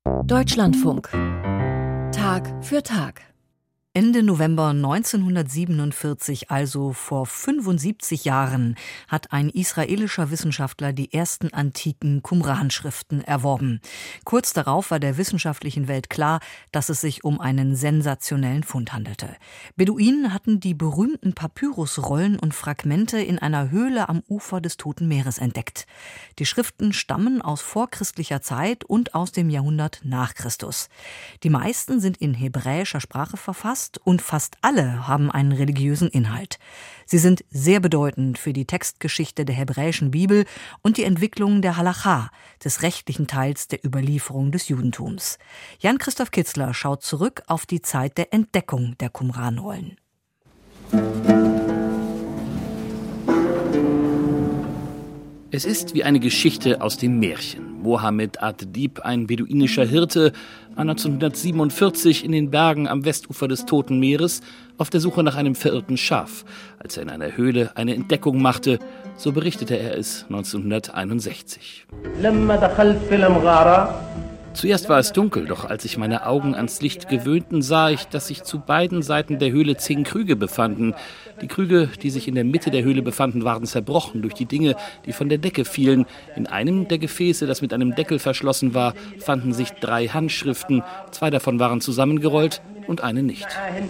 Deutschlandfunk. Tag für Tag. Ende November 1947, also vor 75 Jahren, hat ein israelischer Wissenschaftler die ersten antiken Qumran-Schriften erworben. Kurz darauf war der wissenschaftlichen Welt klar, dass es sich um einen sensationellen Fund handelte. Beduinen hatten die berühmten Papyrusrollen und Fragmente in einer Höhle am Ufer des Toten Meeres entdeckt. Die Schriften stammen aus vorchristlicher Zeit und aus dem Jahrhundert nach Christus. Die meisten sind in hebräischer Sprache verfasst und fast alle haben einen religiösen Inhalt. Sie sind sehr bedeutend für die Textgeschichte der hebräischen Bibel und die Entwicklung der Halacha, des rechtlichen Teils der Überlieferung des Judentums. Jan-Christoph Kitzler schaut zurück auf die Zeit der Entdeckung der Qumran-Rollen. Es ist wie eine Geschichte aus dem Märchen. Mohammed ad-Dib, ein beduinischer Hirte, war 1947 in den Bergen am Westufer des Toten Meeres auf der Suche nach einem verirrten Schaf, als er in einer Höhle eine Entdeckung machte. So berichtete er es 1961. Zuerst war es dunkel, doch als sich meine Augen ans Licht gewöhnten, sah ich, dass sich zu beiden Seiten der Höhle 10 Krüge befanden. Die Krüge, die sich in der Mitte der Höhle befanden, waren zerbrochen durch die Dinge, die von der Decke fielen. In einem der Gefäße, das mit einem Deckel verschlossen war, fanden sich 3 Handschriften. 2 davon waren zusammengerollt und eine nicht.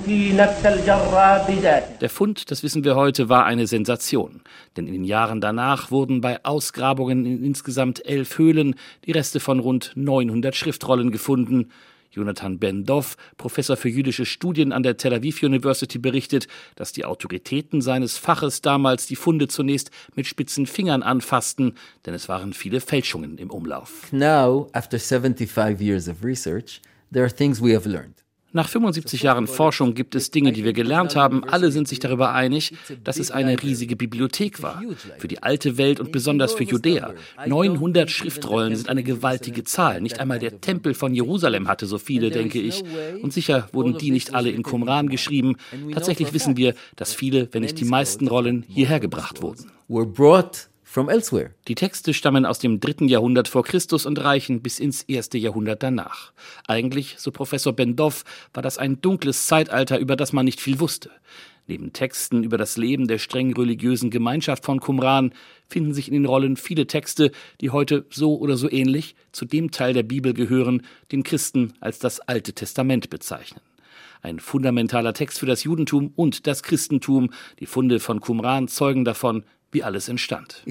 Der Fund, das wissen wir heute, war eine Sensation. Denn in den Jahren danach wurden bei Ausgrabungen in insgesamt 11 Höhlen die Reste von rund 900 Schriftrollen gefunden. Jonathan Ben Dov, Professor für jüdische Studien an der Tel Aviv University, berichtet, dass die Autoritäten seines Faches damals die Funde zunächst mit spitzen Fingern anfassten, denn es waren viele Fälschungen im Umlauf. Now, after 75 years of research, there are things we have learned. Nach 75 Jahren Forschung gibt es Dinge, die wir gelernt haben. Alle sind sich darüber einig, dass es eine riesige Bibliothek war. Für die alte Welt und besonders für Judäa. 900 Schriftrollen sind eine gewaltige Zahl. Nicht einmal der Tempel von Jerusalem hatte so viele, denke ich. Und sicher wurden die nicht alle in Qumran geschrieben. Tatsächlich wissen wir, dass viele, wenn nicht die meisten Rollen, hierher gebracht wurden. Die Texte stammen aus dem 3. Jahrhundert vor Christus und reichen bis ins 1. Jahrhundert danach. Eigentlich, so Professor Ben Dov, war das ein dunkles Zeitalter, über das man nicht viel wusste. Neben Texten über das Leben der streng religiösen Gemeinschaft von Qumran finden sich in den Rollen viele Texte, die heute so oder so ähnlich zu dem Teil der Bibel gehören, den Christen als das Alte Testament bezeichnen. Ein fundamentaler Text für das Judentum und das Christentum. Die Funde von Qumran zeugen davon, wie alles entstand.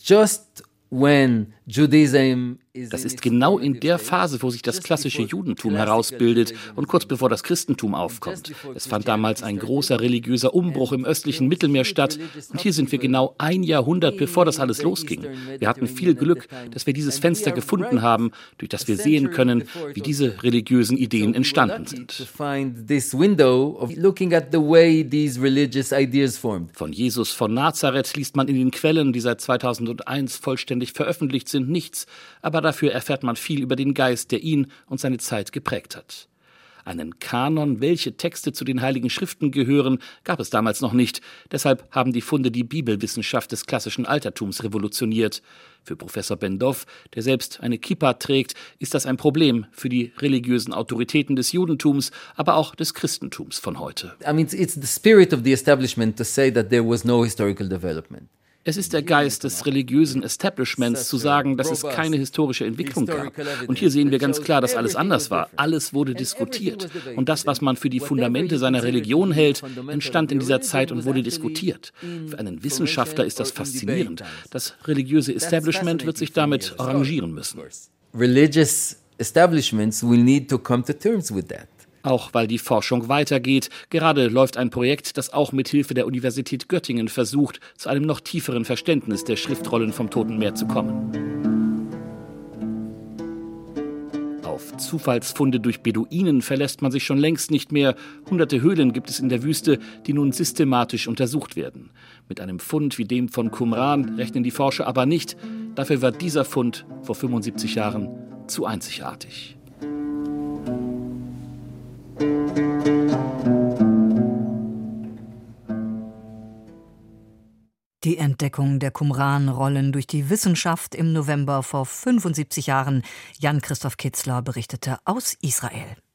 Das ist genau in der Phase, wo sich das klassische Judentum herausbildet und kurz bevor das Christentum aufkommt. Es fand damals ein großer religiöser Umbruch im östlichen Mittelmeer statt und hier sind wir genau 1 Jahrhundert, bevor das alles losging. Wir hatten viel Glück, dass wir dieses Fenster gefunden haben, durch das wir sehen können, wie diese religiösen Ideen entstanden sind. Von Jesus von Nazareth liest man in den Quellen, die seit 2001 vollständig veröffentlicht sind, nichts, aber dafür erfährt man viel über den Geist, der ihn und seine Zeit geprägt hat. Einen Kanon, welche Texte zu den Heiligen Schriften gehören, gab es damals noch nicht. Deshalb haben die Funde die Bibelwissenschaft des klassischen Altertums revolutioniert. Für Professor Ben Dov, der selbst eine Kippa trägt, ist das ein Problem für die religiösen Autoritäten des Judentums, aber auch des Christentums von heute. It's the spirit of the establishment to say that there was no historical development. Es ist der Geist des religiösen Establishments zu sagen, dass es keine historische Entwicklung gab. Und hier sehen wir ganz klar, dass alles anders war. Alles wurde diskutiert. Und das, was man für die Fundamente seiner Religion hält, entstand in dieser Zeit und wurde diskutiert. Für einen Wissenschaftler ist das faszinierend. Das religiöse Establishment wird sich damit arrangieren müssen. Religious establishments will need to come to terms with that. Auch weil die Forschung weitergeht. Gerade läuft ein Projekt, das auch mit Hilfe der Universität Göttingen versucht, zu einem noch tieferen Verständnis der Schriftrollen vom Toten Meer zu kommen. Auf Zufallsfunde durch Beduinen verlässt man sich schon längst nicht mehr. Hunderte Höhlen gibt es in der Wüste, die nun systematisch untersucht werden. Mit einem Fund wie dem von Qumran rechnen die Forscher aber nicht. Dafür war dieser Fund vor 75 Jahren zu einzigartig. Die Die Entdeckung der Qumran-Rollen durch die Wissenschaft im November vor 75 Jahren. Jan-Christoph Kitzler berichtete aus Israel.